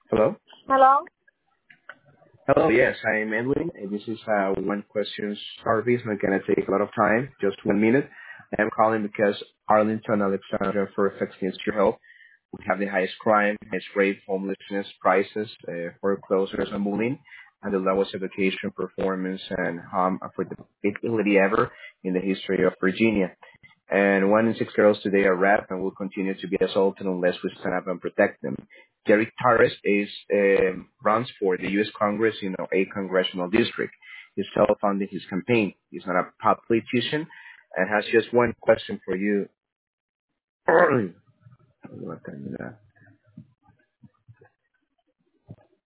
Hello? Hello? Hello, yes, I am Edwin. This is one question service. Not going to take a lot of time, just 1 minute. I'm calling because Arlington, Alexandria, for affecting your health. We have the highest crime, highest rate, homelessness, prices, foreclosures and bullying, and the lowest education performance and harm affordability ever in the history of Virginia. And 1 in 6 girls today are raped and will continue to be assaulted unless we stand up and protect them. Jerry Torres runs for the U.S. Congress in a congressional district. He's self-funding his campaign. He's not a politician and has just one question for you.